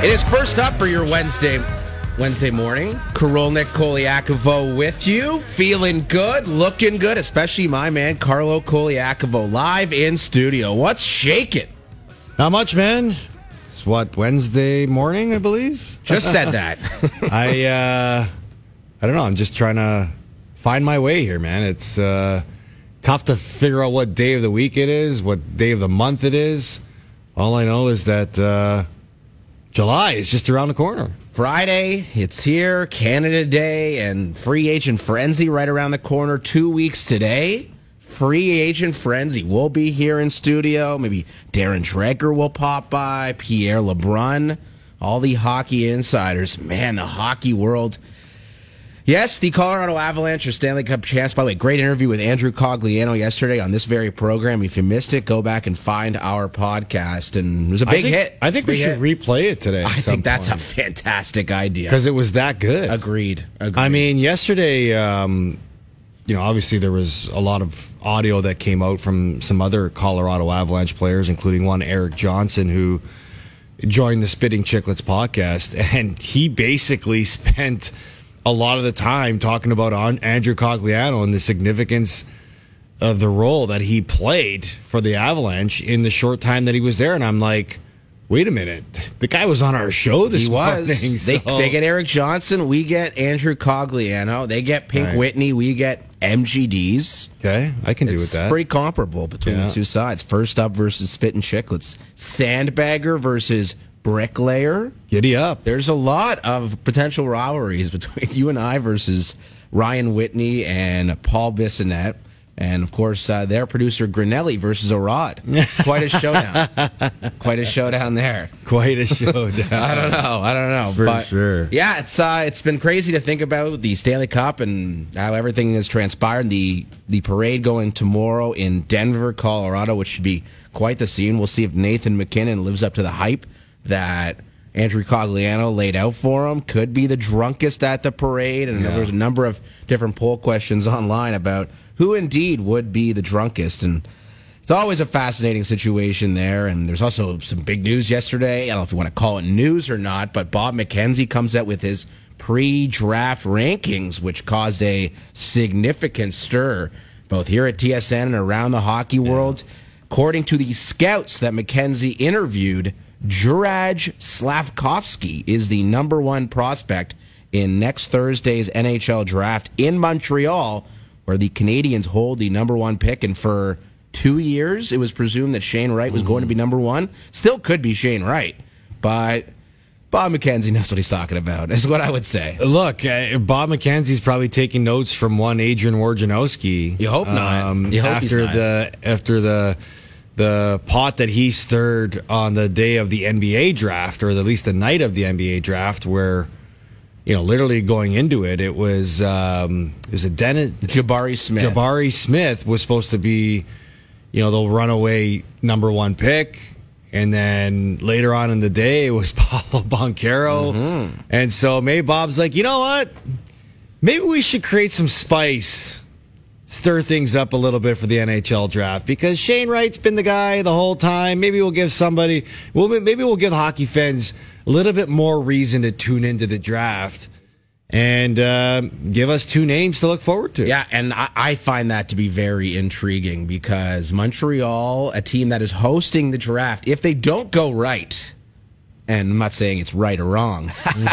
It is first up for your Wednesday morning. Korolnik Koliakovo with you. Feeling good, looking good, especially my man Carlo Koliakovo live in studio. What's shaking? Not much, man. It's Wednesday morning, I believe? Just said that. I don't know. I'm just trying to find my way here, man. It's tough to figure out what day of the week it is, what day of the month it is. All I know is that July is just around the corner. Friday, it's here, Canada Day, and Free Agent Frenzy right around the corner. 2 weeks today, Free Agent Frenzy will be here in studio. Maybe Darren Dreger will pop by, Pierre LeBrun, all the hockey insiders. Man, the hockey world. Yes, the Colorado Avalanche are Stanley Cup champs. By the way, great interview with Andrew Cogliano yesterday on this very program. If you missed it, go back and find our podcast. And it was a big hit. I think we should replay it today. I think that's a fantastic idea. Because it was that good. Agreed. I mean, yesterday, obviously there was a lot of audio that came out from some other Colorado Avalanche players, including one Eric Johnson, who joined the Spitting Chicklets podcast. And he basically spent a lot of the time talking about Andrew Cogliano and the significance of the role that he played for the Avalanche in the short time that he was there. And I'm like, wait a minute. The guy was on our show this morning. They get Eric Johnson. We get Andrew Cogliano. They get Pink Whitney. We get MGDs. Okay, I can do with that. It's pretty comparable between the two sides. First up versus Spittin' Chicklets. Sandbagger versus Bricklayer. Giddy up. There's a lot of potential rivalries between you and I versus Ryan Whitney and Paul Bissonnette. And, of course, their producer Grinelli versus Orad. Quite a showdown. Quite a showdown there. Quite a showdown. I don't know. For sure. Yeah, it's been crazy to think about the Stanley Cup and how everything has transpired. The parade going tomorrow in Denver, Colorado, which should be quite the scene. We'll see if Nathan MacKinnon lives up to the hype that Andrew Cogliano laid out for him. Could be the drunkest at the parade, and there was a number of different poll questions online about who indeed would be the drunkest, and it's always a fascinating situation there. And there's also some big news yesterday. I don't know if you want to call it news or not, but Bob McKenzie comes out with his pre-draft rankings, which caused a significant stir both here at TSN and around the hockey world. According to the scouts that McKenzie interviewed, Juraj Slavkovsky is the number one prospect in next Thursday's NHL draft in Montreal, where the Canadians hold the number one pick. And for 2 years, it was presumed that Shane Wright was going to be number one. Still could be Shane Wright, but Bob McKenzie knows what he's talking about, is what I would say. Look, Bob McKenzie's probably taking notes from one Adrian Wojnarowski. You hope not. You hope he's not. After the pot that he stirred on the day of the NBA draft, or at least the night of the NBA draft, where, literally going into it, it was a Jabari Smith. Jabari Smith was supposed to be, the runaway number one pick. And then later on in the day, it was Paolo Banchero. Mm-hmm. And so maybe Bob's like, you know what? Maybe we should create some spice, stir things up a little bit for the NHL draft, because Shane Wright's been the guy the whole time. Maybe we'll give give hockey fans a little bit more reason to tune into the draft and give us two names to look forward to. Yeah, and I find that to be very intriguing, because Montreal, a team that is hosting the draft, if they don't go right, and I'm not saying it's right or wrong,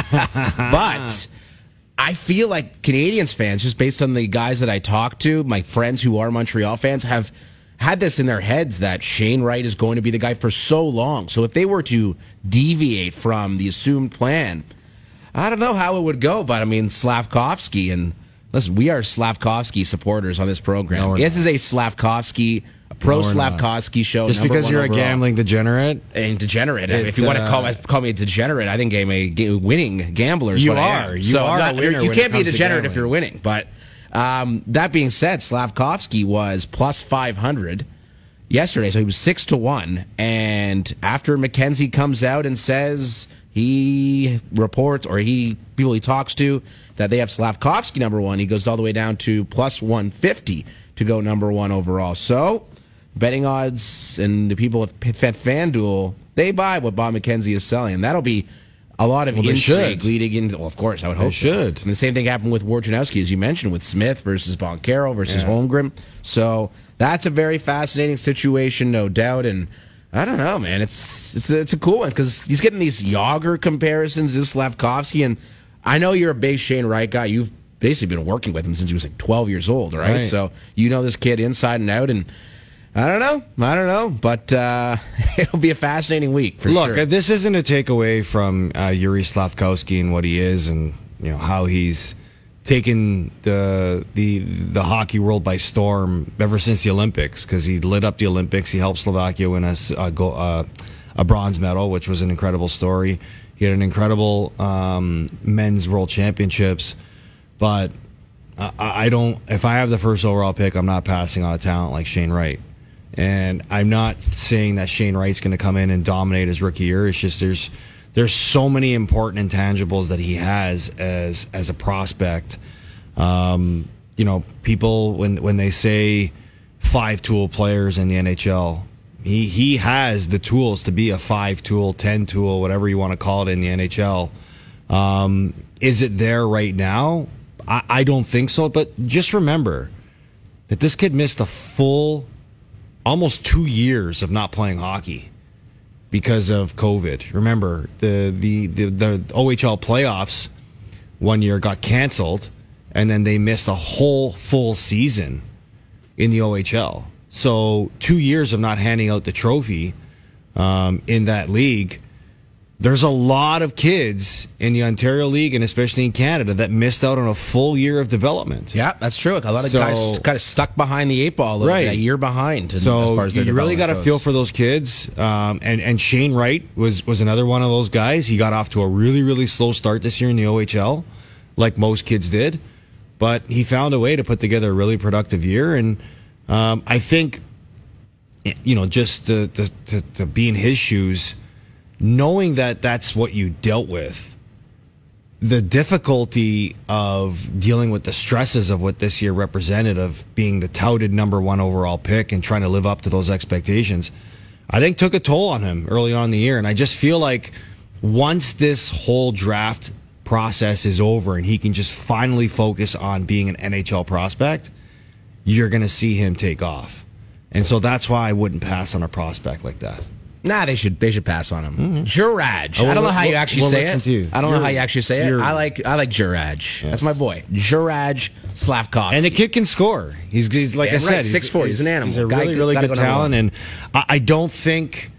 but I feel like Canadians fans, just based on the guys that I talk to, my friends who are Montreal fans, have had this in their heads that Shane Wright is going to be the guy for so long. So if they were to deviate from the assumed plan, I don't know how it would go. But I mean, Slavkovsky, and listen, we are Slavkovsky supporters on this program. No, this is a Slavkovsky, Slavkovsky show. Just because you're overall a gambling degenerate? And degenerate. If you want to call me a degenerate, I think I'm a winning gambler. You are. You can't be a degenerate if you're winning. But that being said, Slavkovsky was plus 500 yesterday, so he was 6-1. And after McKenzie comes out and says he reports, or people he talks to, that they have Slavkovsky number one, he goes all the way down to plus 150 to go number one overall. So betting odds and the people at FanDuel, they buy what Bob McKenzie is selling, and that'll be a lot of Well, they intrigue should. leading into. Well, of course, I would hope They should. So. And the same thing happened with Wojciechowski, as you mentioned, with Smith versus Boncaro versus Holmgren. So that's a very fascinating situation, no doubt. And I don't know, man. It's a cool one because he's getting these Yager comparisons, this Slavkovsky, and I know you're a big Shane Wright guy. You've basically been working with him since he was like 12 years old, right? So you know this kid inside and out, and I don't know, but it'll be a fascinating week for sure. Look, this isn't a takeaway from Yuri Slavkovsky and what he is, and how he's taken the hockey world by storm ever since the Olympics, because he lit up the Olympics. He helped Slovakia win a bronze medal, which was an incredible story. He had an incredible men's world championships, but I don't. If I have the first overall pick, I'm not passing on a talent like Shane Wright. And I'm not saying that Shane Wright's going to come in and dominate his rookie year. It's just there's so many important intangibles that he has as a prospect. People when they say 5-tool players in the NHL, he has the tools to be a 5-tool, 10-tool, whatever you want to call it in the NHL. Is it there right now? I don't think so. But just remember that this kid missed a full almost 2 years of not playing hockey because of COVID. Remember, the OHL playoffs one year got canceled, and then they missed a whole full season in the OHL. So 2 years of not handing out the trophy in that league. There's a lot of kids in the Ontario League and especially in Canada that missed out on a full year of development. Yeah, that's true. A lot of guys kind of stuck behind the 8 ball, a year behind. As far as you really got to feel for those kids. And Shane Wright was another one of those guys. He got off to a really, really slow start this year in the OHL, like most kids did. But he found a way to put together a really productive year. And I think, just to be in his shoes, knowing that that's what you dealt with, the difficulty of dealing with the stresses of what this year represented, of being the touted number 1 overall pick and trying to live up to those expectations, I think took a toll on him early on in the year. And I just feel like once this whole draft process is over and he can just finally focus on being an NHL prospect, you're going to see him take off. And so that's why I wouldn't pass on a prospect like that. Nah, they should pass on him. Mm-hmm. Juraj. I don't know how you actually say it. I don't know how you actually say it. I like Juraj. Yeah. That's my boy. Juraj Slavkovsky. And the kid can score. He's like I said, 6'4". He's an animal. He's a really, really good talent. And I don't think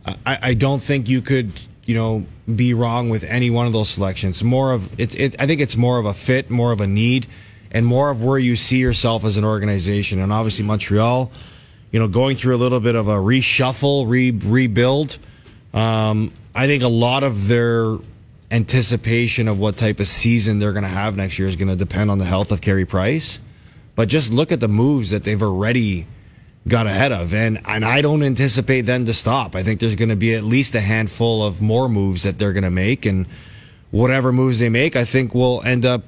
you could, be wrong with any one of those selections. I think it's more of a fit, more of a need, and more of where you see yourself as an organization. And obviously Montreal, going through a little bit of a reshuffle, rebuild. I think a lot of their anticipation of what type of season they're going to have next year is going to depend on the health of Carey Price. But just look at the moves that they've already got ahead of. And I don't anticipate them to stop. I think there's going to be at least a handful of more moves that they're going to make. And whatever moves they make, I think will end up,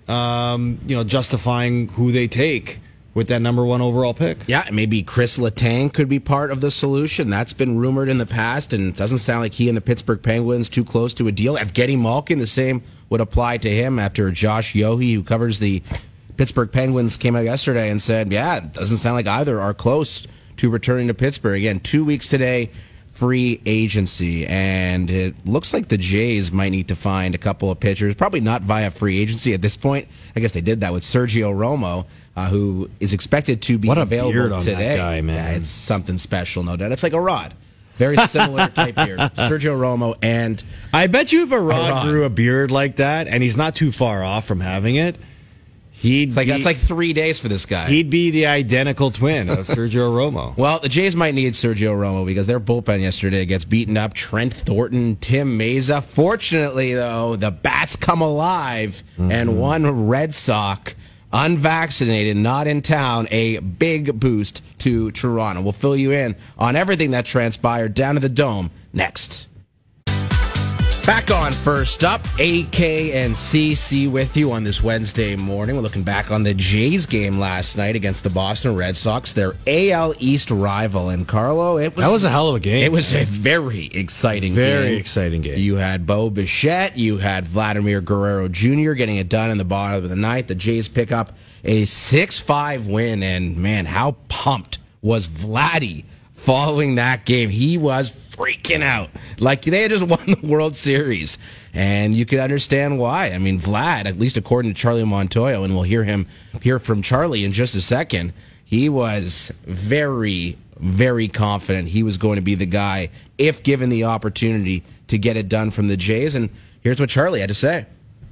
justifying who they take with that number 1 overall pick. Yeah, maybe Chris Letang could be part of the solution. That's been rumored in the past, and it doesn't sound like he and the Pittsburgh Penguins too close to a deal. Evgeny Malkin, the same would apply to him after Josh Yohe, who covers the Pittsburgh Penguins, came out yesterday and said, yeah, it doesn't sound like either are close to returning to Pittsburgh. Again, 2 weeks today, free agency, and it looks like the Jays might need to find a couple of pitchers, probably not via free agency at this point. I guess they did that with Sergio Romo, who is expected to be available beard on today. That guy, man. Yeah, it's something special, no doubt. It's like a Rod. Very similar type beard. Sergio Romo, and I bet you if a Rod grew a beard like that, and he's not too far off from having it, that's like 3 days for this guy. He'd be the identical twin of Sergio Romo. Well, the Jays might need Sergio Romo because their bullpen yesterday gets beaten up. Trent Thornton, Tim Meza. Fortunately, though, the bats come alive, and one Red Sox, unvaccinated, not in town, a big boost to Toronto. We'll fill you in on everything that transpired down at the Dome next. Back on First Up, AK and CC with you on this Wednesday morning. We're looking back on the Jays game last night against the Boston Red Sox, their AL East rival. And Carlo, that was a hell of a game. It was a very exciting game. You had Bo Bichette, you had Vladimir Guerrero Jr. getting it done in the bottom of the ninth. The Jays pick up a 6-5 win, and man, how pumped was Vladdy following that game. He was freaking out like they had just won the World Series, and you could understand why. I mean, Vlad, at least according to Charlie Montoyo, and we'll hear from Charlie in just a second, he was very, very confident he was going to be the guy if given the opportunity to get it done from the Jays. And here's what Charlie had to say.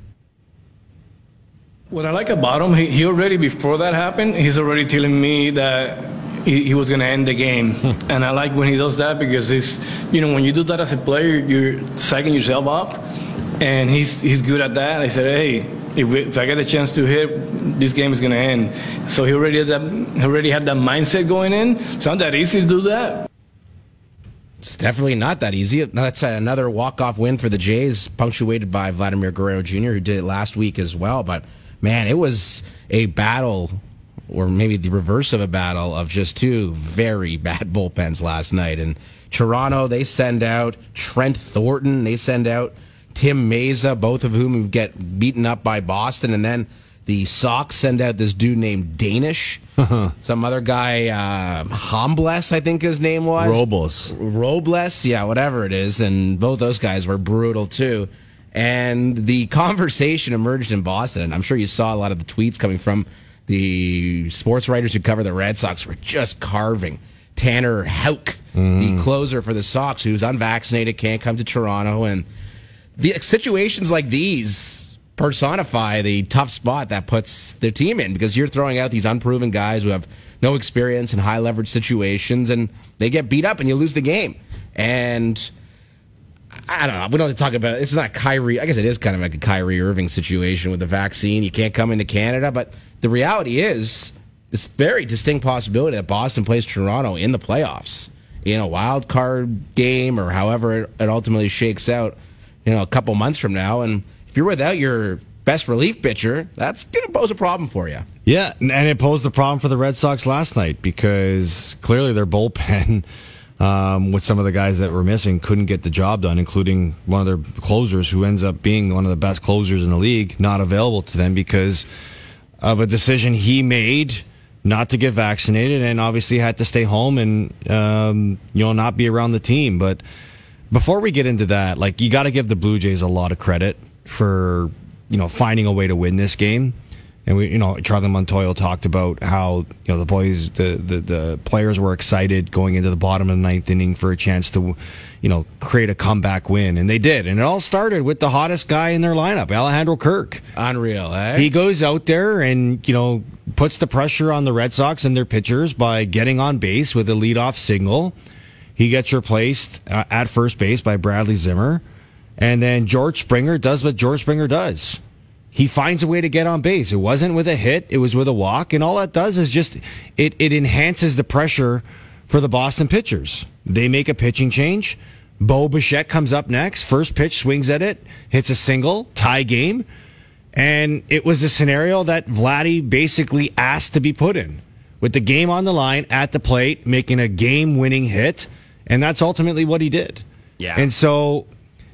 What I like about him, he already, before that happened, he's already telling me that he was going to end the game. And I like when he does that, because it's, when you do that as a player, you're psyching yourself up. And he's good at that. I said, hey, if I get a chance to hit, this game is going to end. So he already had that mindset going in. It's not that easy to do that. It's definitely not that easy. That's another walk-off win for the Jays, punctuated by Vladimir Guerrero Jr., who did it last week as well. But, man, it was a battle, or maybe the reverse of a battle, of just two very bad bullpens last night. And Toronto, they send out Trent Thornton, they send out Tim Meza, both of whom get beaten up by Boston. And then the Sox send out this dude named Danish, some other guy, Hambles, I think his name was. Robles, yeah, whatever it is. And both those guys were brutal, too. And the conversation emerged in Boston, and I'm sure you saw a lot of the tweets coming from the sports writers who cover the Red Sox were just carving Tanner Houck, the closer for the Sox, who's unvaccinated, can't come to Toronto. And the situations like these personify the tough spot that puts their team in, because you're throwing out these unproven guys who have no experience in high leverage situations, and they get beat up and you lose the game. And I don't know. We don't have to talk about it. It's not Kyrie. I guess it is kind of like a Kyrie Irving situation with the vaccine. You can't come into Canada, but the reality is, it's a very distinct possibility that Boston plays Toronto in the playoffs in a wild card game, or however it ultimately shakes out, a couple months from now. And if you're without your best relief pitcher, that's going to pose a problem for you. Yeah, and it posed a problem for the Red Sox last night, because clearly their bullpen, with some of the guys that were missing, couldn't get the job done, including one of their closers, who ends up being one of the best closers in the league, not available to them because of a decision he made not to get vaccinated, and obviously had to stay home and not be around the team. But before we get into that, you got to give the Blue Jays a lot of credit for finding a way to win this game. And Charlie Montoyo talked about how the boys, the players were excited going into the bottom of the ninth inning for a chance to create a comeback win, and they did. And it all started with the hottest guy in their lineup, Alejandro Kirk. Unreal, eh? He goes out there and puts the pressure on the Red Sox and their pitchers by getting on base with a leadoff single. He gets replaced at first base by Bradley Zimmer, and then George Springer does what George Springer does. He finds a way to get on base. It wasn't with a hit, it was with a walk, and all that does is just it enhances the pressure for the Boston pitchers. They make a pitching change. Bo Bichette comes up next. First pitch, swings at it, hits a single, tie game. And it was a scenario that Vladdy basically asked to be put in, with the game on the line at the plate, making a game-winning hit, and that's ultimately what he did. Yeah. And so,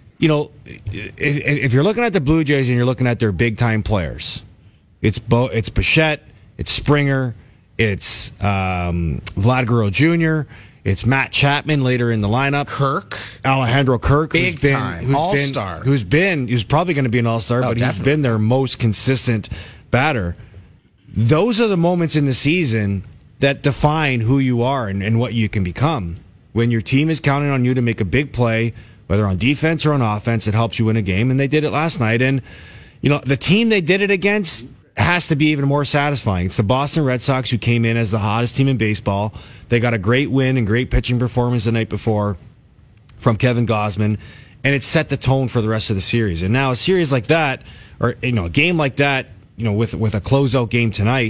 if you're looking at the Blue Jays and you're looking at their big-time players, it's Bichette, it's Springer, it's Vlad Guerrero Jr., it's Matt Chapman later in the lineup. Alejandro Kirk. Big time. All-star. Who's probably going to be an all-star, but definitely. He's been their most consistent batter. Those are the moments in the season that define who you are and what you can become. When your team is counting on you to make a big play, whether on defense or on offense, it helps you win a game, and they did it last night. And, the team they did it against has to be even more satisfying. It's the Boston Red Sox, who came in as the hottest team in baseball. They got a great win and great pitching performance the night before from Kevin Gausman, and it set the tone for the rest of the series. And now a series like that, or a game like that, with a closeout game tonight,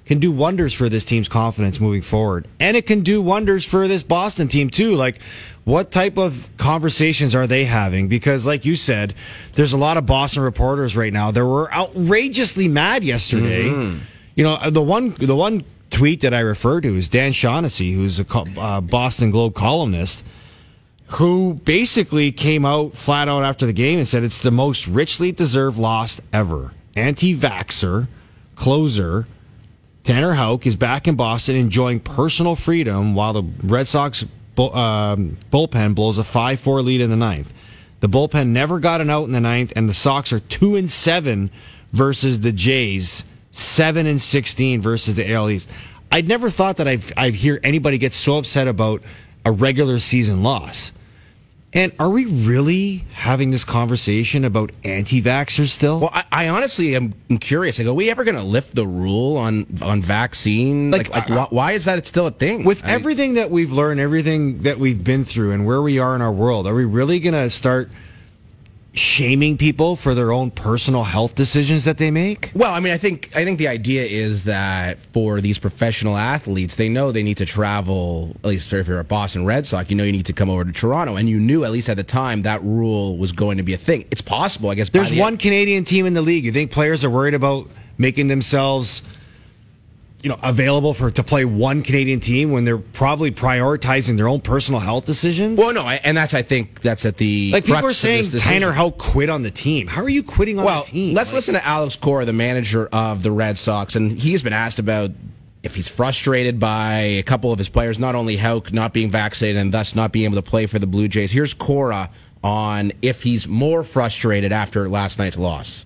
can do wonders for this team's confidence moving forward. And it can do wonders for this Boston team, too. Like, what type of conversations are they having? Because, like you said, there's a lot of Boston reporters right now that were outrageously mad yesterday. Mm-hmm. You know, the one tweet that I referred to is Dan Shaughnessy, who's a Boston Globe columnist, who basically came out flat out after the game and said it's the most richly deserved loss ever. Anti-vaxxer, closer, Tanner Houck is back in Boston enjoying personal freedom while the Red Sox bullpen blows a 5-4 lead in the ninth. The bullpen never got an out in the ninth, and the Sox are 2-7 versus the Jays, 7-16 versus the AL East. I'd never thought that I'd hear anybody get so upset about a regular season loss. And are we really having this conversation about anti-vaxxers still? Well, I honestly am curious. Are we ever going to lift the rule on vaccine? Why is that still a thing? With everything that we've learned, everything that we've been through, and where we are in our world, are we really going to start shaming people for their own personal health decisions that they make? Well, I mean, I think the idea is that for these professional athletes, they know they need to travel, at least if you're a Boston Red Sox, you know you need to come over to Toronto, and you knew, at least at the time, that rule was going to be a thing. It's possible, I guess. There's one Canadian team in the league. You think players are worried about making themselves, available to play one Canadian team when they're probably prioritizing their own personal health decisions? Well, no, and I think that's at the people are saying Tanner Houck quit on the team. How are you quitting on the team? Let's listen to Alex Cora, the manager of the Red Sox, and he's been asked about if he's frustrated by a couple of his players, not only Houck not being vaccinated and thus not being able to play for the Blue Jays. Here's Cora on if he's more frustrated after last night's loss.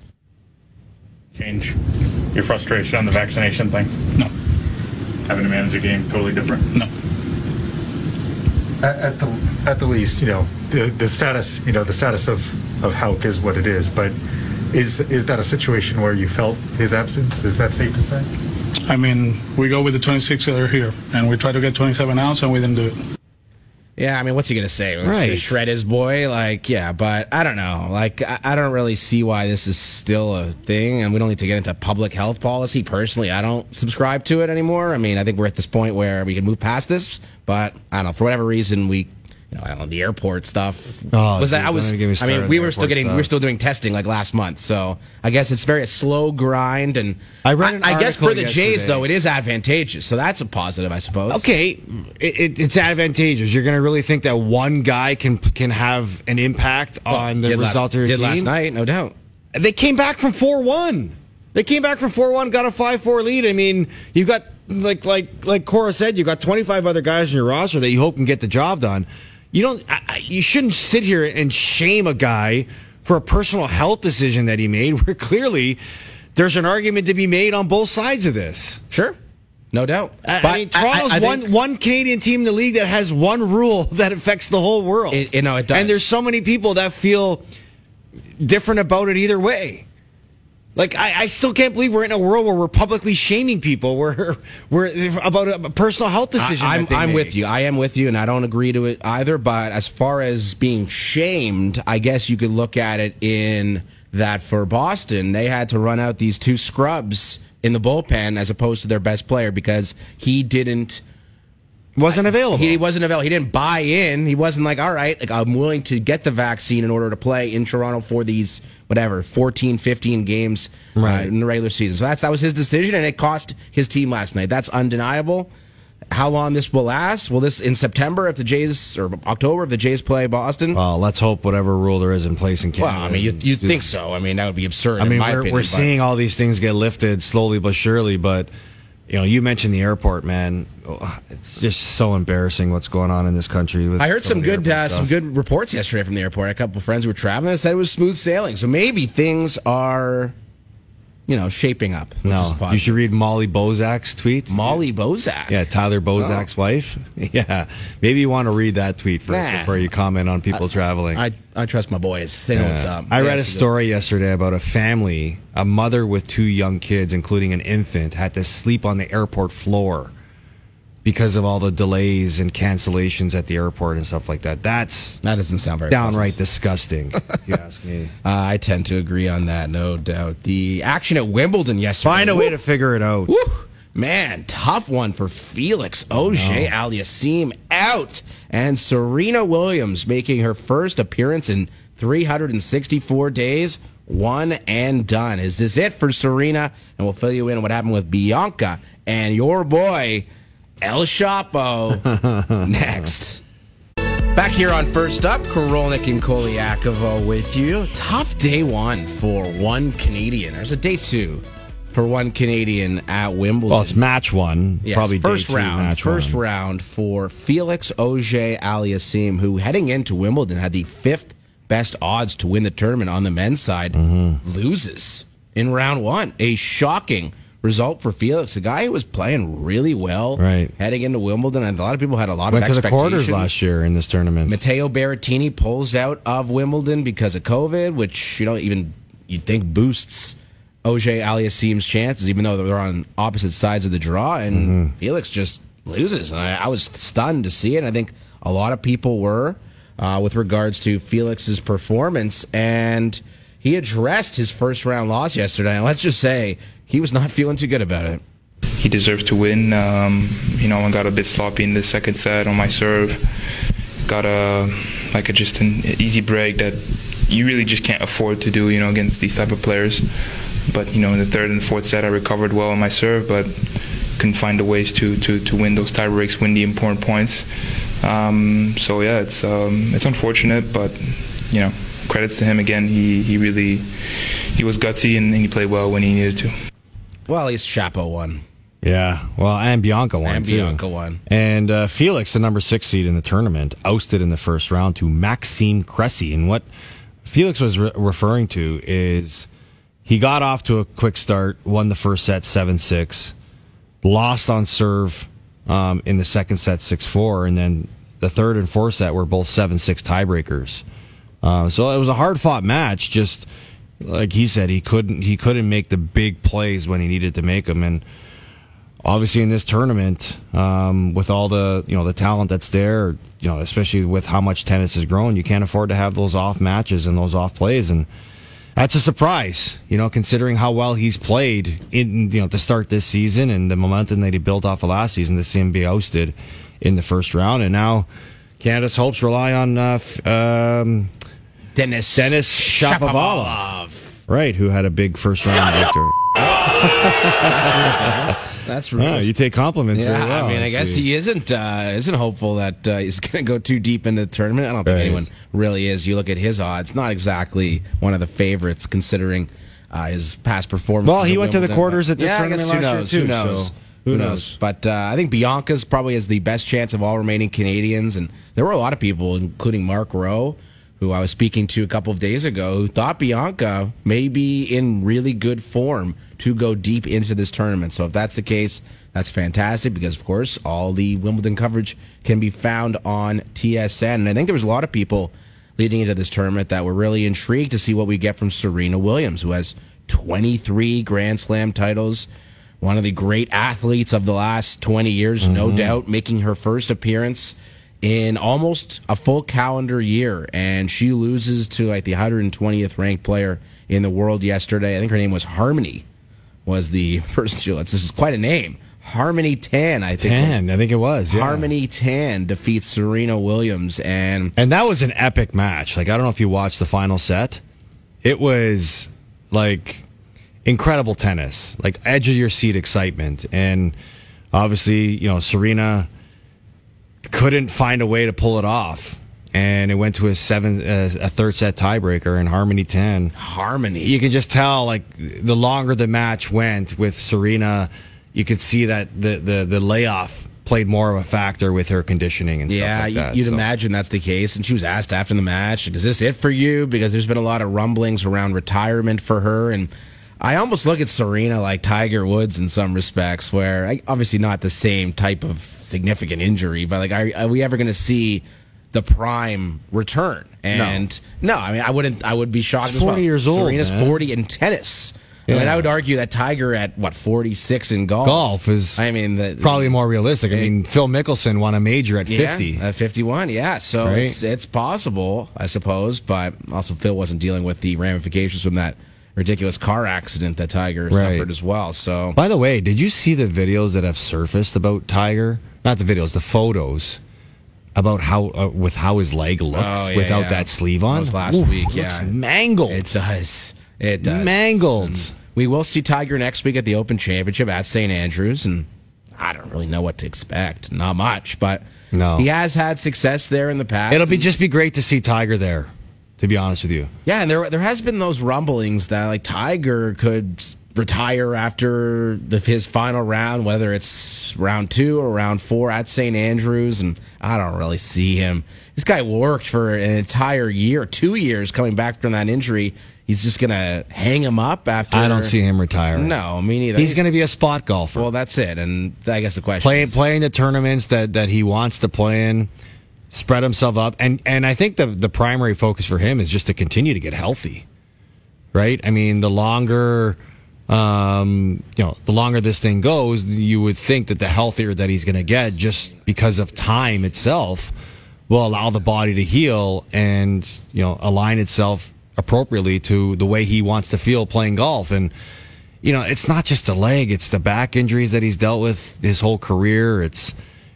Change your frustration on the vaccination thing? No. Having to manage a game totally different? No. At the least, the status, the status of Houck is what it is. But is that a situation where you felt his absence? Is that safe to say? I mean, we go with the 26 that are here, and we try to get 27 outs, and we didn't do it. Yeah, I mean, what's he going to say? Right. Shred his boy? But I don't know. I don't really see why this is still a thing, and we don't need to get into public health policy. Personally, I don't subscribe to it anymore. I mean, I think we're at this point where we can move past this, but I don't know. For whatever reason, I don't know, the airport stuff. We were still doing testing last month, so I guess it's very a slow grind. And I guess for the yesterday. Jays, though, it is advantageous, so that's a positive, I suppose. Okay, it's advantageous. You're going to really think that one guy can have an impact on the result of your team? Last night, no doubt. They came back from 4-1. Got a 5-4 lead. I mean, you've got, like Cora said, you've got 25 other guys in your roster that you hope can get the job done. You shouldn't sit here and shame a guy for a personal health decision that he made, where clearly there's an argument to be made on both sides of this. Sure. No doubt. Toronto's one Canadian team in the league that has one rule that affects the whole world. It does. And there's so many people that feel different about it either way. I still can't believe we're in a world where we're publicly shaming people. We're about a personal health decision. I'm with you. I am with you, and I don't agree to it either. But as far as being shamed, I guess you could look at it in that for Boston, they had to run out these two scrubs in the bullpen as opposed to their best player because he wasn't available. He wasn't available. He didn't buy in. He wasn't all right, I'm willing to get the vaccine in order to play in Toronto for these 14, 15 games in the regular season. So that was his decision, and it cost his team last night. That's undeniable. How long this will last? Will this in September if the Jays, or October if the Jays play Boston? Well, let's hope whatever rule there is in place in Canada. Well, I mean, you think so. I mean, that would be absurd. I mean, in my opinion, we're seeing all these things get lifted slowly but surely, but you mentioned the airport, man. It's just so embarrassing what's going on in this country. I heard some good reports yesterday from the airport. A couple of friends who were traveling said it was smooth sailing. So maybe things are, shaping up. No, you should read Molly Bozak's tweet. Molly Bozak? Yeah, Tyler Bozak's wife. Yeah, maybe you want to read that tweet first before you comment on people traveling. I trust my boys. They know what's up. I read a story yesterday about a family, a mother with 2 young kids, including an infant, had to sleep on the airport floor because of all the delays and cancellations at the airport and stuff like that. That doesn't sound very downright disgusting, if you ask me. I tend to agree on that, no doubt. The action at Wimbledon yesterday. Find a way to figure it out. Woo! Man, tough one for Felix Auger-Aliassime out. And Serena Williams making her first appearance in 364 days. One and done. Is this it for Serena? And we'll fill you in on what happened with Bianca and your boy, El Chapo, next. Back here on First Up, Korolnik and Kolyakovo with you. Tough day one for one Canadian. There's a day two for one Canadian at Wimbledon. Well, it's match one. Yes, probably first day two, round. match First one. round for Felix Auger-Aliassime, who heading into Wimbledon had the fifth best odds to win the tournament on the men's side, loses in round one. A shocking result for Felix, a guy who was playing really well heading into Wimbledon, and a lot of people had a lot Went of to the expectations. quarters last year in this tournament. Matteo Berrettini pulls out of Wimbledon because of COVID, which even you'd think boosts Auger-Aliassime's chances, even though they're on opposite sides of the draw, and Felix just loses. And I was stunned to see it, and I think a lot of people were with regards to Felix's performance, and he addressed his first round loss yesterday, and let's just say he was not feeling too good about it. He deserves to win. I got a bit sloppy in the second set on my serve. Got just an easy break that you really just can't afford to do, against these type of players. But in the third and fourth set, I recovered well on my serve, but couldn't find the ways to win those tie breaks, win the important points. It's unfortunate, but credits to him again. He was gutsy and he played well when he needed to. Well, at least Chapo won. Yeah, well, and Bianca won, And Felix, the number 6 seed in the tournament, ousted in the first round to Maxime Cressy. And what Felix was referring to is he got off to a quick start, won the first set 7-6, lost on serve in the second set 6-4, and then the third and fourth set were both 7-6 tiebreakers. So it was a hard-fought match, just like he said, he couldn't make the big plays when he needed to make them, and obviously in this tournament, with all the the talent that's there, especially with how much tennis has grown, you can't afford to have those off matches and those off plays, and that's a surprise, considering how well he's played in to start this season and the momentum that he built off of last season to see him be ousted in the first round, and now Canada's hopes rely on Denis Shapovalov. Right, who had a big first round victory. That's rude. Oh, you take compliments very well. I guess he isn't hopeful that he's going to go too deep into the tournament. I don't think anyone really is. You look at his odds, not exactly one of the favorites considering his past performances. Well, he went to the quarters at this tournament last year, too. Who knows? But I think Bianca's probably has the best chance of all remaining Canadians, and there were a lot of people, including Mark Rowe, who I was speaking to a couple of days ago, who thought Bianca may be in really good form to go deep into this tournament. So if that's the case, that's fantastic because, of course, all the Wimbledon coverage can be found on TSN. And I think there was a lot of people leading into this tournament that were really intrigued to see what we get from Serena Williams, who has 23 Grand Slam titles, one of the great athletes of the last 20 years, no doubt, making her first appearance in almost a full calendar year, and she loses to the 120th ranked player in the world yesterday. I think her name was Harmony. Was the first? This is quite a name. Harmony Tan, I think. I think it was. Yeah. Harmony Tan defeats Serena Williams, and that was an epic match. I don't know if you watched the final set. It was incredible tennis, edge of your seat excitement, and obviously Serena couldn't find a way to pull it off, and it went to a third set tiebreaker, and Harmony 10. You can just tell, the longer the match went with Serena, you could see that the layoff played more of a factor with her conditioning and stuff like that. You'd imagine that's the case. And she was asked after the match, is this it for you? Because there's been a lot of rumblings around retirement for her, and I almost look at Serena like Tiger Woods in some respects, where obviously not the same type of significant injury, but are we ever going to see the prime return? And no, I would be shocked. She's 40 years old. Serena's 40 in tennis. Yeah. I would argue that Tiger at 46 in golf. Golf is probably more realistic. Phil Mickelson won a major at 50. At 51, yeah. So it's possible, I suppose, but also Phil wasn't dealing with the ramifications from that ridiculous car accident that Tiger Right. suffered as well. So, By the way, did you see the videos that have surfaced about Tiger? Not the videos, the photos about how his leg looks without that sleeve on. That was last Ooh, week. it looks Yeah, mangled. It does. It does. Mangled. And we will see Tiger next week at the Open Championship at St. Andrews, and I don't really know what to expect. Not much, but No. he has had success there in the past. It'll just be great to see Tiger there, to be honest with you. Yeah, and there has been those rumblings that like Tiger could retire after his final round, whether it's round 2 or round 4 at St. Andrews, and I don't really see him. This guy worked for an entire year, 2 years coming back from that injury. He's just gonna hang him up after. I don't see him retiring. No, me neither. He's going to be a spot golfer. Well, that's it, and I guess the question is, playing the tournaments that he wants to play in, spread himself up, and I think the primary focus for him is just to continue to get healthy, right? I mean, the longer the longer this thing goes, you would think that the healthier that he's going to get, just because of time itself, will allow the body to heal and align itself appropriately to the way he wants to feel playing golf. And it's not just the leg; it's the back injuries that he's dealt with his whole career. It's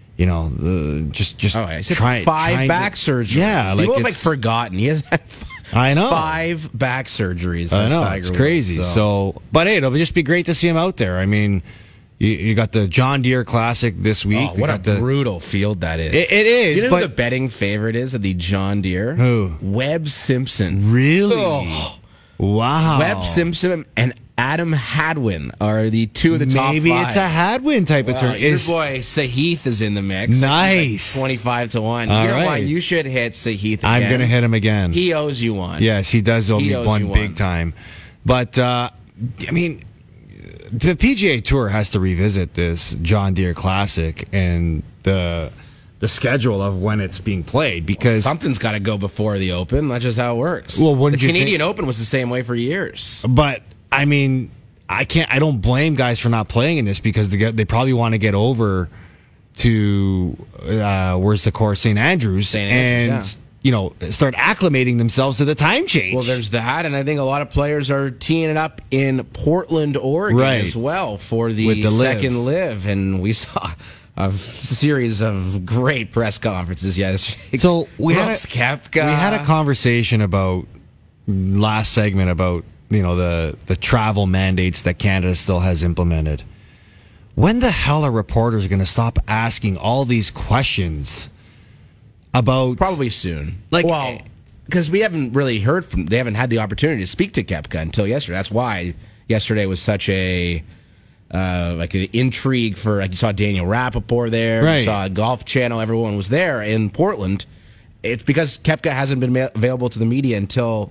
just he's had 5 back surgeries. Yeah, people have forgotten he has had I know 5 back surgeries. I as know Tiger it's crazy. Woods, But hey, it'll just be great to see him out there. I mean, you got the John Deere Classic this week. what a brutal field that is. It is. You know but who the betting favorite is at the John Deere? Who? Webb Simpson. Really? Oh. Wow. Webb Simpson and Adam Hadwin are the 2 of the top 5. Maybe it's a Hadwin type of turn. Your boy Sahith is in the mix. Nice. 25-1. All you know right. what? You should hit Sahith again. I'm going to hit him again. He owes you one. Yes, he does owe me one big time. But, I mean, the PGA Tour has to revisit this John Deere Classic and the schedule of when it's being played, because something's got to go before the Open. That's just how it works. Well, the Canadian Open was the same way for years. But I mean, I don't blame guys for not playing in this, because they probably want to get over to where's the course, St. Andrews, and start acclimating themselves to the time change. Well, there's that, and I think a lot of players are teeing it up in Portland, Oregon as well for the second live, and we saw a series of great press conferences yesterday. So we had Koepka. a conversation about last segment about the travel mandates that Canada still has implemented. When the hell are reporters going to stop asking all these questions about? Probably soon. Because we haven't really heard from. They haven't had the opportunity to speak to Koepka until yesterday. That's why yesterday was such a. An intrigue for, you saw Daniel Rappaport there, right. You saw Golf Channel, everyone was there in Portland. It's because Koepka hasn't been available to the media until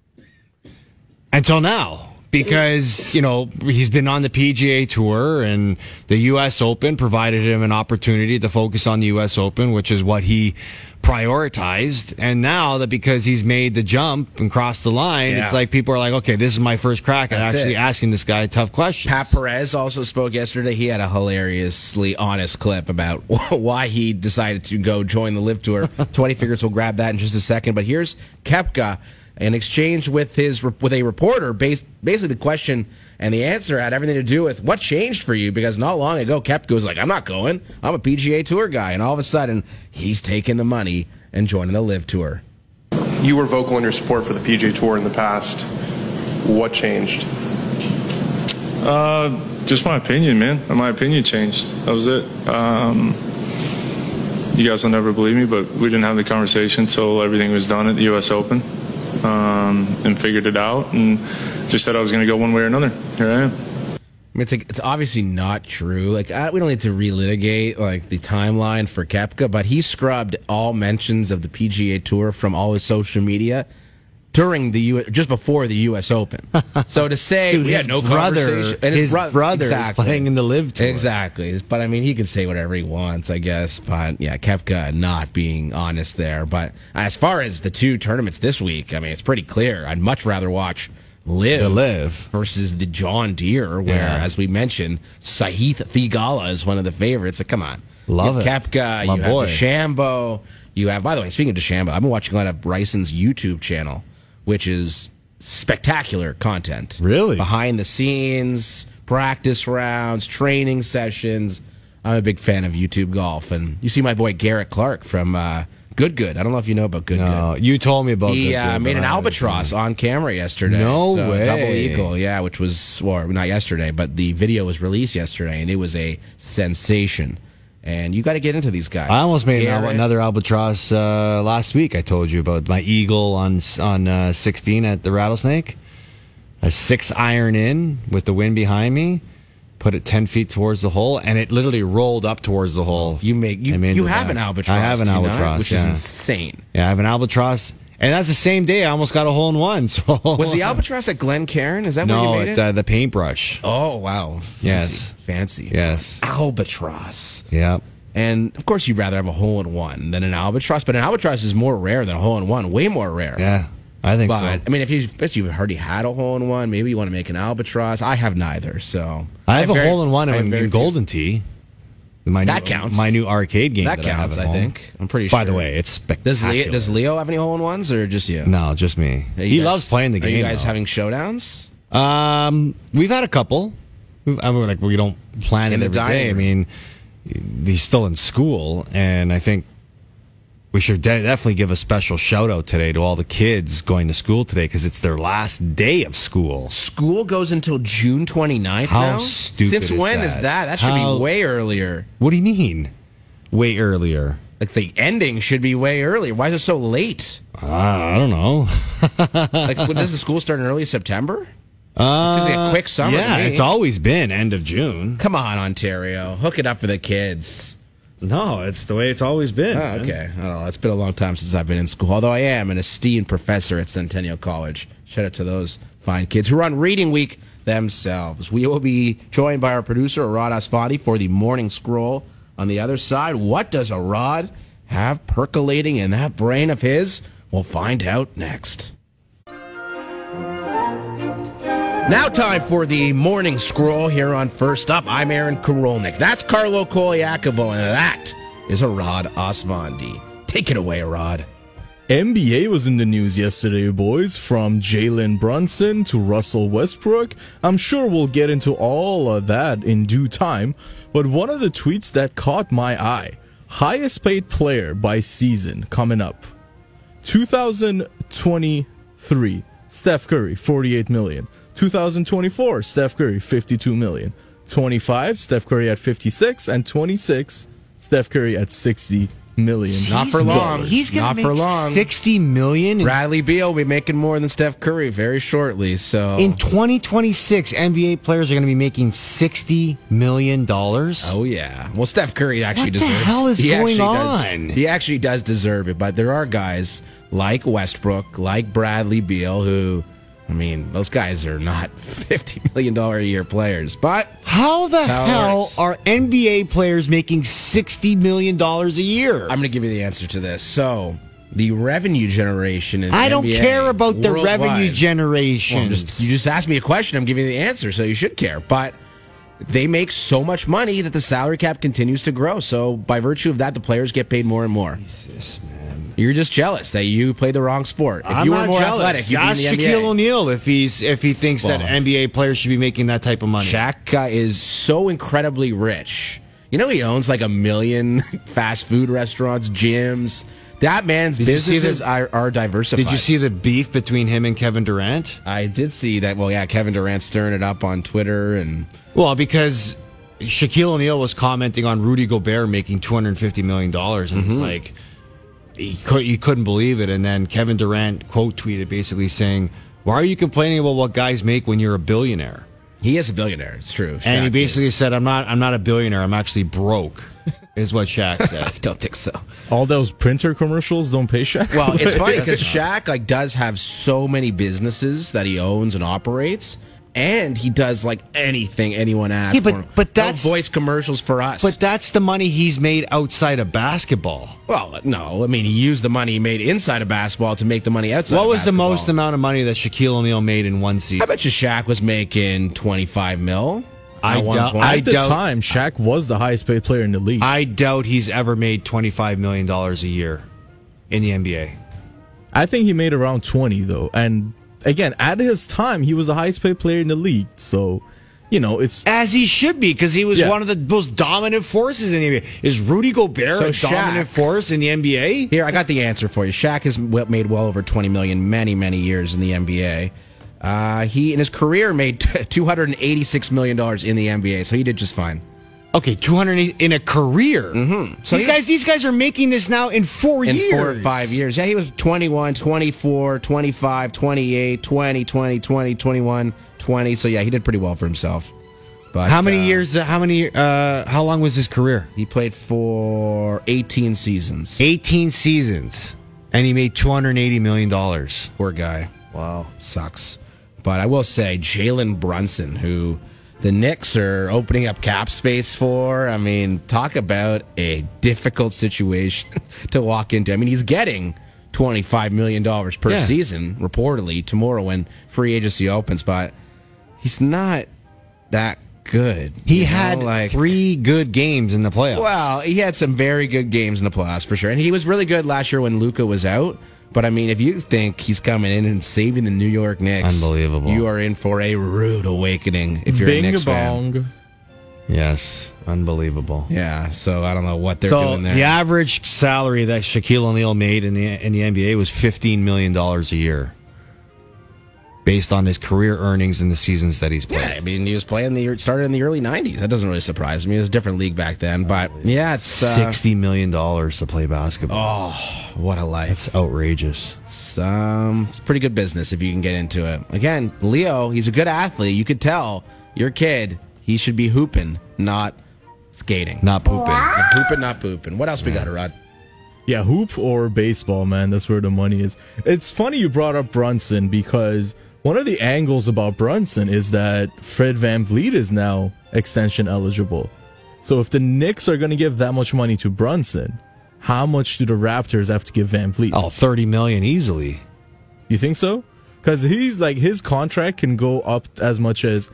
now, because he's been on the PGA Tour, and the U.S. Open provided him an opportunity to focus on the U.S. Open, which is what he prioritized. And now that because he's made the jump and crossed the line, it's like people are like, okay, this is my first crack at asking this guy tough questions. Pat Perez also spoke yesterday. He had a hilariously honest clip about why he decided to go join the LIV Tour. 20 Figures will grab that in just a second. But here's Koepka in exchange with a reporter. Basically, the question and the answer had everything to do with what changed for you, because not long ago Koepka was like, I'm not going. I'm a PGA Tour guy. And all of a sudden, he's taking the money and joining the LIV Tour. You were vocal in your support for the PGA Tour in the past. What changed? Just my opinion, man. My opinion changed. That was it. You guys will never believe me, but we didn't have the conversation until everything was done at the U.S. Open, and figured it out, and just said I was going to go one way or another. Here I am. I mean, it's obviously not true. We don't need to relitigate the timeline for Koepka, but he scrubbed all mentions of the PGA Tour from all his social media during just before the U.S. Open. So to say Dude, we had no conversation, and his brother is playing in the LIV Tour. Exactly. But I mean, he can say whatever he wants, I guess. But yeah, Koepka not being honest there. But as far as the 2 tournaments this week, I mean, it's pretty clear. I'd much rather watch LIV versus the John Deere, where, as we mentioned, Sahith Theegala is one of the favorites. So come on. Love it. Koepka, you have DeChambeau. You have, by the way, speaking of DeChambeau, I've been watching a lot of Bryson's YouTube channel, which is spectacular content. Really? Behind the scenes, practice rounds, training sessions. I'm a big fan of YouTube golf. And you see my boy Garrett Clark from Good. I don't know if you know about Good. No, you told me about He Good, made but an I haven't albatross seen on camera yesterday. No way. Double eagle, yeah, which was, well, not yesterday, but the video was released yesterday, and it was a sensation. And you got to get into these guys. I almost made Garrett. another albatross last week. I told you about my eagle on 16 at the Rattlesnake. A 6-iron in with the wind behind me. Put it 10 feet towards the hole, and it literally rolled up towards the hole. You have an albatross. I have an albatross, which is insane. Yeah, I have an albatross, and that's the same day I almost got a hole in one. So was the albatross at Glen Cairn? Is that where you made it? No, the paintbrush. Oh wow! Yes, fancy. Yes, albatross. Yeah. And of course, you'd rather have a hole in one than an albatross, but an albatross is more rare than a hole in one. Way more rare. Yeah. I think so. I mean, if you've already had a hole in one, maybe you want to make an albatross. I have neither, so I have a hole in one in Golden Tee. That counts. My new arcade game. That counts. I think. I'm pretty sure. By the way, it's spectacular. Does Leo have any hole in ones, or just you? No, just me. He loves playing the game. Are you guys having showdowns? We've had a couple. We don't plan it every day. I mean, he's still in school, and I think we should definitely give a special shout out today to all the kids going to school today because it's their last day of school. School goes until June 29th How now? stupid Since when is that? That should be way earlier. What do you mean? Way earlier? Like the ending should be way earlier. Why is it so late? I don't know. Like, does the school start in early September? It's like a quick summer. Yeah, it's always been end of June. Come on, Ontario. Hook it up for the kids. No, it's the way it's always been. Oh, okay. Oh, it's been a long time since I've been in school, although I am an esteemed professor at Centennial College. Shout out to those fine kids who run Reading Week themselves. We will be joined by our producer, Arad Asfandi, for the Morning Scroll. On the other side, what does Arad have percolating in that brain of his? We'll find out next. Now time for the Morning Scroll here on First Up. I'm Aaron Karolnik. That's Carlo Koliakovo, and that is Arad Asfandi. Take it away, Arad. NBA was in the news yesterday, boys, from Jalen Brunson to Russell Westbrook. I'm sure we'll get into all of that in due time, but one of the tweets that caught my eye, highest paid player by season coming up. 2023, Steph Curry, $48 million. 2024, Steph Curry, $52 million. 25, Steph Curry at 56, and 26, Steph Curry at $60 million. Not for long. He's going to make $60 million. Bradley Beal will be making more than Steph Curry very shortly. So in 2026, NBA players are going to be making $60 million. Oh yeah. Well, Steph Curry actually deserves. What the hell is going on? He actually does deserve it, but there are guys like Westbrook, like Bradley Beal, who, I mean, those guys are not $50 million a year players. But how the hell are NBA players making $60 million a year? I'm going to give you the answer to this. So, the revenue generation in I don't NBA care about the worldwide, revenue generation. Well, you just asked me a question. I'm giving you the answer, so you should care. But they make so much money that the salary cap continues to grow. So, by virtue of that, the players get paid more and more. Jesus, man. You're just jealous that you played the wrong sport. If I'm you were not more jealous. athletic, you'd Ask be in the Shaquille NBA. O'Neal if he thinks that NBA players should be making that type of money. Shaq is so incredibly rich. You know, he owns like 1 million fast food restaurants, gyms. That man's businesses are diversified. Did you see the beef between him and Kevin Durant? I did see that. Well, yeah, Kevin Durant stirring it up on Twitter. Because Shaquille O'Neal was commenting on Rudy Gobert making $250 million, and it's like, you couldn't believe it. And then Kevin Durant quote tweeted basically saying, "Why are you complaining about what guys make when you're a billionaire?" He is a billionaire. It's true. And he basically said, "I'm not a billionaire. I'm actually broke." Is what Shaq said. I don't think so. All those printer commercials don't pay Shaq? Well, it's funny because Shaq does have so many businesses that he owns and operates. And he does anything anyone asks for him. But that's voice commercials for us. But that's the money he's made outside of basketball. Well, no, I mean he used the money he made inside of basketball to make the money outside. What of was basketball. the most amount of money that Shaquille O'Neal made in one season? I bet you Shaq was making $25 million. At the time, Shaq was the highest paid player in the league. I doubt he's ever made $25 million a year in the NBA. I think he made around 20 though, and again, at his time, he was the highest paid player in the league. So, it's as he should be, because he was one of the most dominant forces in the NBA. Is Rudy Gobert a dominant force in the NBA? Here, I got the answer for you. Shaq has made well over $20 million many, many years in the NBA. He, in his career, made $286 million in the NBA, so he did just fine. Okay, 200 in a career. Mm-hmm. So these guys are making this now in 4 years. In 4 or 5 years. Yeah, he was 21, 24, 25, 28, 20, 20, 20, 21, 20. So, yeah, he did pretty well for himself. But how many years, how long was his career? He played for 18 seasons. 18 seasons. And he made $280 million. Poor guy. Wow. Sucks. But I will say, Jalen Brunson, who the Knicks are opening up cap space for. I mean, talk about a difficult situation to walk into. I mean, he's getting $25 million per season, reportedly, tomorrow when free agency opens, but he's not that good. He had 3 good games in the playoffs. Well, he had some very good games in the playoffs, for sure. And he was really good last year when Luka was out. But, I mean, if you think he's coming in and saving the New York Knicks, unbelievable, you are in for a rude awakening if you're a Knicks fan. Yes, unbelievable. Yeah, so I don't know what they're doing there. The average salary that Shaquille O'Neal made in the NBA was $15 million a year, based on his career earnings in the seasons that he's played. Yeah, I mean, he was started in the early 90s. That doesn't really surprise me. It was a different league back then. But, yeah, it's $60 million to play basketball. Oh, what a life. That's outrageous. It's pretty good business if you can get into it. Again, Leo, he's a good athlete. You could tell your kid, he should be hooping, not skating. Not pooping. Hooping, not pooping. What else we got, Rod? Yeah, hoop or baseball, man. That's where the money is. It's funny you brought up Brunson because one of the angles about Brunson is that Fred VanVleet is now extension eligible. So if the Knicks are going to give that much money to Brunson, how much do the Raptors have to give VanVleet? Oh, $30 million easily. You think so? Because his contract can go up as much as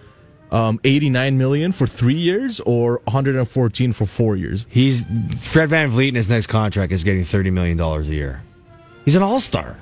$89 million for 3 years or $114 for 4 years. Fred VanVleet in his next contract is getting $30 million a year. He's an all-star.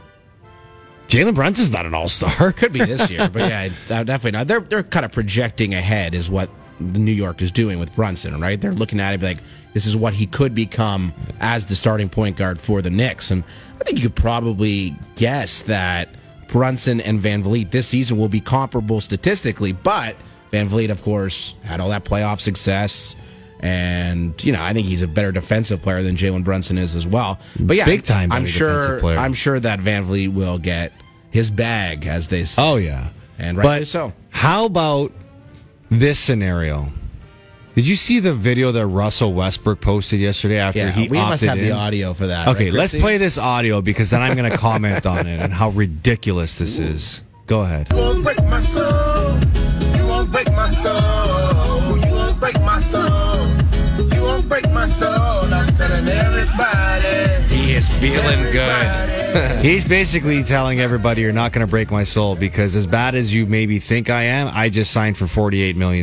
Jalen Brunson's not an all-star. Could be this year, but yeah, definitely not. They're kind of projecting ahead is what New York is doing with Brunson, right? They're looking at it like, this is what he could become as the starting point guard for the Knicks. And I think you could probably guess that Brunson and VanVleet this season will be comparable statistically, but VanVleet, of course, had all that playoff success. And, I think he's a better defensive player than Jalen Brunson is as well. But yeah, big time defensive player. I'm sure that VanVleet will get his bag, as they say. Oh, yeah. And rightly so. How about this scenario? Did you see the video that Russell Westbrook posted yesterday after he opted in? We must have the audio for that. Okay, right, let's play this audio because then I'm going to comment on it and how ridiculous this is. Go ahead. You won't break my soul. You won't break my soul. You won't break my soul. You won't break my soul. I'm telling everybody. He is feeling good. He's basically telling everybody you're not going to break my soul because as bad as you maybe think I am, I just signed for $48 million.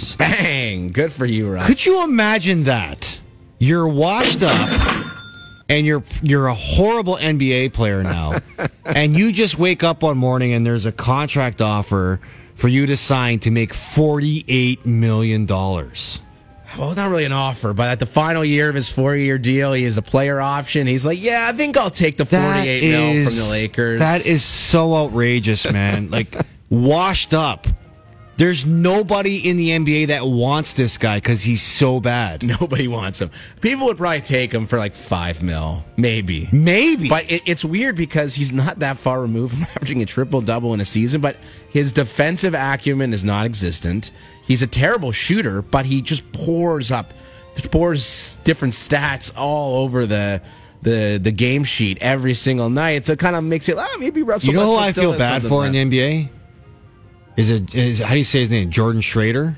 Bang! Good for you, Ryan. Could you imagine that? You're washed up and you're a horrible NBA player now. And you just wake up one morning and there's a contract offer for you to sign to make $48 million. Well, not really an offer, but at the final year of his 4-year deal, he has a player option. He's like, yeah, I think I'll take the $48 million from the Lakers. That is so outrageous, man. Like, washed up. There's nobody in the NBA that wants this guy because he's so bad. Nobody wants him. People would probably take him for like $5 million, maybe. But it's weird because he's not that far removed from averaging a triple-double in a season, but his defensive acumen is non-existent. He's a terrible shooter, but he just pours different stats all over the game sheet every single night. So it kind of makes it, maybe Russell Westbrook. You know who I still feel bad for in the NBA? Is how do you say his name? Jordan Schroeder?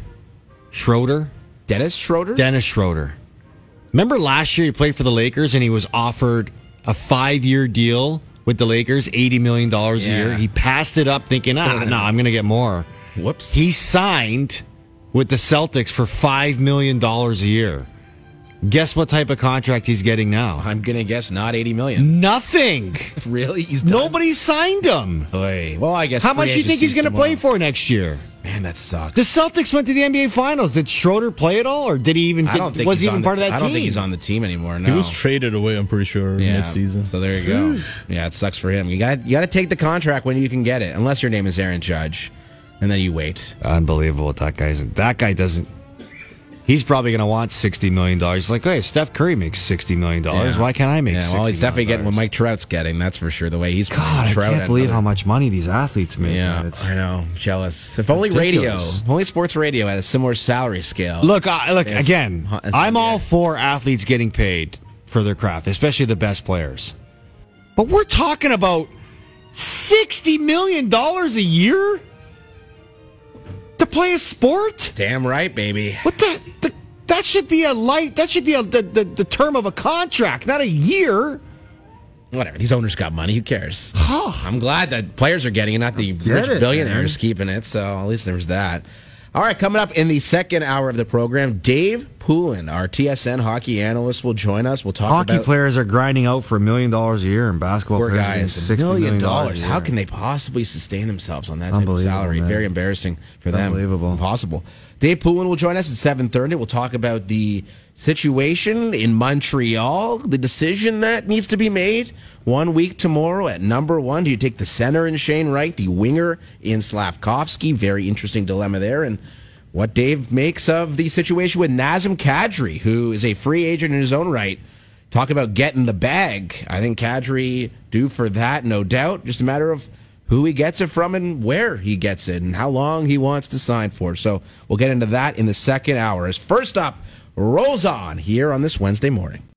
Dennis Schroeder? Dennis Schroeder. Remember last year he played for the Lakers and he was offered a 5-year deal with the Lakers, $80 million a year. He passed it up thinking, I'm going to get more. Whoops. He signed with the Celtics for $5 million a year. Guess what type of contract he's getting now? I'm going to guess not $80 million. Nothing. Really? He's done? Nobody signed him. Oy. Well, I guess. How much do you think he's going to play for next year? Man, that sucks. The Celtics went to the NBA Finals. Did Schroeder play at all, or did he even? Was he even part of that team? I don't think he's on the team anymore. No, he was traded away. I'm pretty sure mid-season. So there you go. Yeah, it sucks for him. You got to take the contract when you can get it, unless your name is Aaron Judge, and then you wait. Unbelievable. That guy doesn't. He's probably going to want $60 million. He's like, hey, Steph Curry makes $60 million. Yeah. Why can't I make $60 million? Well, he's definitely getting what Mike Trout's getting. That's for sure. The way he's God, Trout I can't believe how much money these athletes make. Yeah, I know. Jealous. If only only sports radio had a similar salary scale. Look, again, I'm all for athletes getting paid for their craft, especially the best players. But we're talking about $60 million a year? To play a sport? Damn right, baby. What that should be the term of a contract, not a year. Whatever. These owners got money. Who cares? I'm glad that players are getting it, not the rich billionaires keeping it. So at least there's that. All right, coming up in the second hour of the program, Dave Poulin, our TSN hockey analyst, will join us. We'll talk about... Hockey players are grinding out for $1 million a year, and basketball poor players guys, $1 million. How can they possibly sustain themselves on that type of salary? Man. Very embarrassing for them. Unbelievable. Impossible. Dave Poulin will join us at 7:30. We'll talk about the situation in Montreal, the decision that needs to be made 1 week tomorrow at number 1. Do you take the center in Shane Wright, the winger in Slavkovsky? Very interesting dilemma there. And what Dave makes of the situation with Nazem Kadri, who is a free agent in his own right. Talk about getting the bag. I think Kadri due for that, no doubt. Just a matter of who he gets it from and where he gets it and how long he wants to sign for. So we'll get into that in the second hour. As first up, rolls on here on this Wednesday morning.